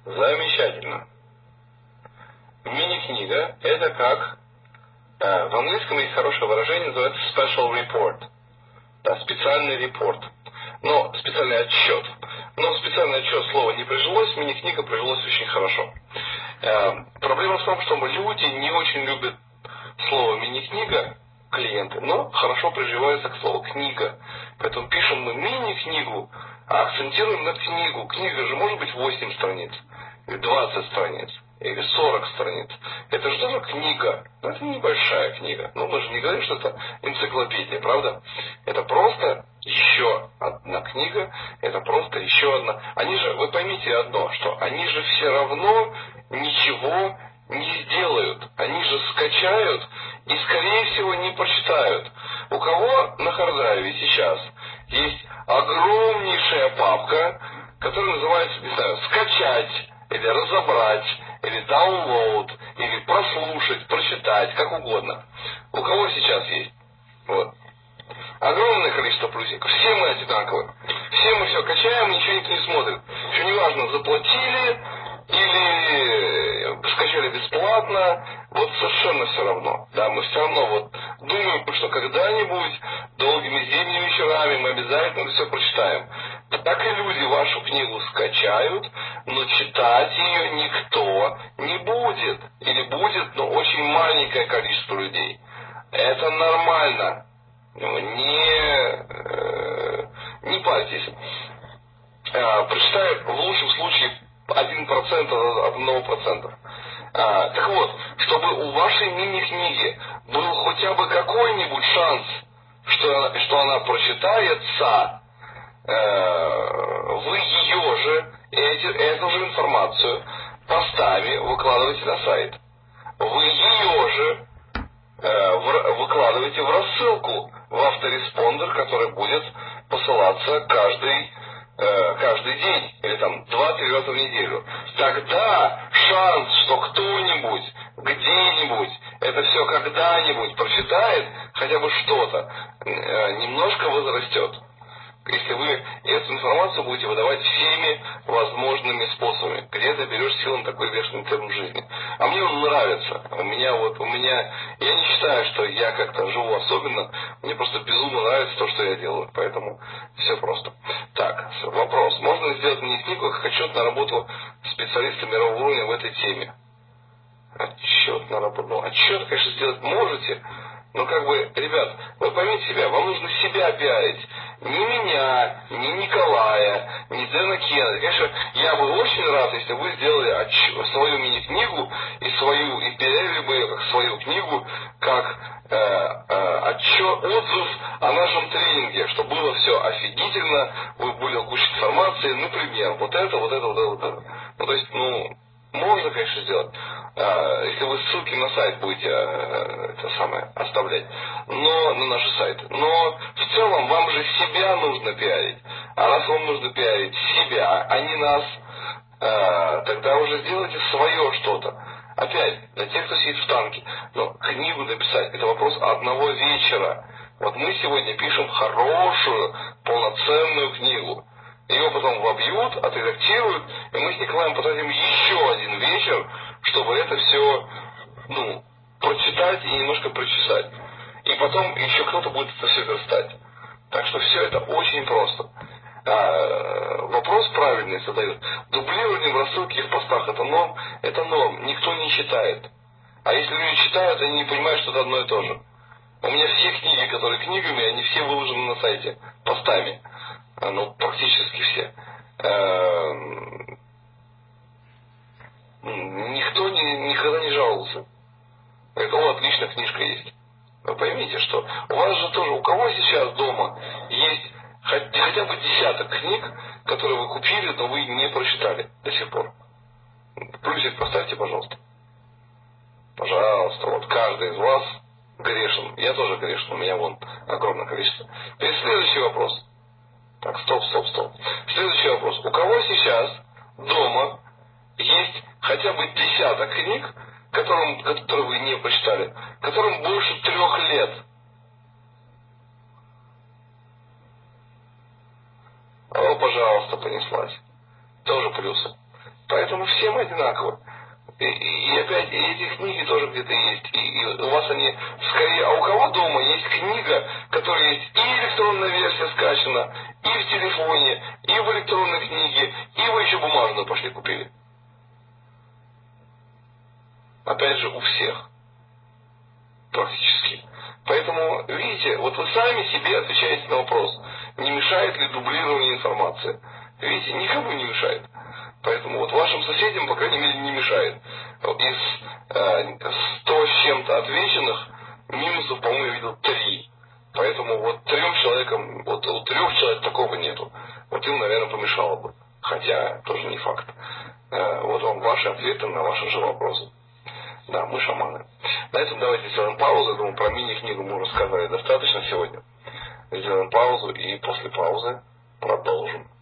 Замечательно. Мини-книга — это как... в английском есть хорошее выражение, называется special report. Да, специальный репорт. Но специальный отчет. Но специальный отчет слова не прижилось, мини-книга прижилось очень хорошо. Проблема в том, что люди не очень любят слово мини-книга, клиенты, но хорошо приживаются к слову книга. Поэтому пишем мы мини-книгу, а акцентируем на книгу. Книга же может быть 8 страниц, или 20 страниц, или 40 страниц. Это же тоже книга. Но это небольшая книга. Но мы же не говорим, что это энциклопедия, правда? Это просто еще одна книга, это просто еще одна. Они же, вы поймите одно, что они же все равно ничего не сделают. Они же скачают и, скорее всего, не прочитают. У кого на харддрайве сейчас есть огромнейшая папка, которая называется, не знаю, скачать, или разобрать, или download, или прослушать, прочитать, как угодно. У кого сейчас есть? Вот. Огромное количество плюсиков. Все мы одинаковые. Все мы все качаем, ничего никто не смотрит. Еще неважно, заплатили или скачали бесплатно. Вот совершенно все равно. Да, мы все равно вот думаем, что когда-нибудь долгими зимними вечерами мы обязательно все прочитаем. Так и люди вашу книгу скачают, но читать ее никто не будет. Или будет, но очень маленькое количество людей. Это нормально. Не парьтесь. Прочитаю в лучшем случае 1% от 1%. Так вот, чтобы у вашей мини-книги был хотя бы какой-нибудь шанс, что она прочитается, вы ее же, эту же информацию постами выкладываете на сайт. Вы ее же выкладываете в рассылку, в автореспондер, который будет посылаться каждый день, или там 2-3 раза в неделю. Тогда шанс, что кто-нибудь, где-нибудь, это все когда-нибудь прочитает, хотя бы что-то, немножко возрастет. Если вы эту информацию будете выдавать всеми возможными способами. Где ты берешь силу на такой бешеный темп жизни? А мне он нравится. У меня, я не считаю, что я как-то живу особенно. Мне просто безумно нравится то, что я делаю. Поэтому все просто. Так, вопрос. Можно ли сделать мини-книгу как отчет на работу специалиста мирового уровня в этой теме? Отчет на работу. Ну, отчет, конечно, сделать можете. Но ребят, вы поймите себя, вам нужно себя пиарить. Ни меня, ни Николая, ни Дэна Кеннеди. Конечно, я бы очень рад, если вы сделали свою мини-книгу и пиарили бы ее как свою книгу, как отзыв о нашем тренинге, что было все офигительно, вы были куча информации, например, вот это. Ну, то есть, можно, конечно, сделать, если вы ссылки на сайт будете оставлять, но на наши сайты. Но в целом вам же себя нужно пиарить. А раз вам нужно пиарить себя, а не нас, тогда уже сделайте свое что-то. Опять, для тех, кто сидит в танке, книгу написать — это вопрос одного вечера. Вот мы сегодня пишем хорошую, полноценную книгу. Ее потом вобьют, отредактируют, и мы с Николаем потратим еще один вечер, чтобы это все, прочитать и немножко прочесать. И потом еще кто-то будет это все верстать. Так что все это очень просто. Вопрос правильный задают. Дублирование в рассылке и в постах — это норм? Это норм. Никто не читает. А если люди читают, они не понимают, что это одно и то же. У меня все книги, которые книгами, они все выложены на сайте постами. Практически все. Никто никогда не жаловался. Говорит: отлично, книжка есть. Вы поймите, что у вас же тоже, у кого сейчас дома есть хотя бы десяток книг, которые вы купили, но вы не прочитали до сих пор. Плюсик поставьте, пожалуйста. Пожалуйста, вот каждый из вас грешен. Я тоже грешен, у меня вон огромное количество. Теперь следующий вопрос. Так, стоп. Следующий вопрос. У кого сейчас дома есть хотя бы десяток книг, которые вы не прочитали, которым больше 3 лет? О, пожалуйста, понеслась. Тоже плюсы. Поэтому всем одинаково. И опять, и эти книги тоже где-то есть. И у вас они скорее... А у кого дома есть книга, которая есть и электронная версия скачана, и в телефоне, и в электронной книге, и вы еще бумажную пошли купили? Опять же, у всех. Практически. Поэтому, видите, вот вы сами себе отвечаете на вопрос, не мешает ли дублирование информации. Видите, никому не мешает. Поэтому вот вашим соседям, по крайней мере, не мешает. Из 100 с чем-то отвеченных, минусов, по-моему, я видел 3. Поэтому вот 3 человекам, вот у 3 человек такого нету. Вот им, наверное, помешало бы. Хотя, тоже не факт. Вот вам ваши ответы на ваши же вопросы. Да, мы шаманы. На этом давайте сделаем паузу. Я думаю, про мини-книгу мы уже сказали достаточно сегодня. Сделаем паузу и после паузы продолжим.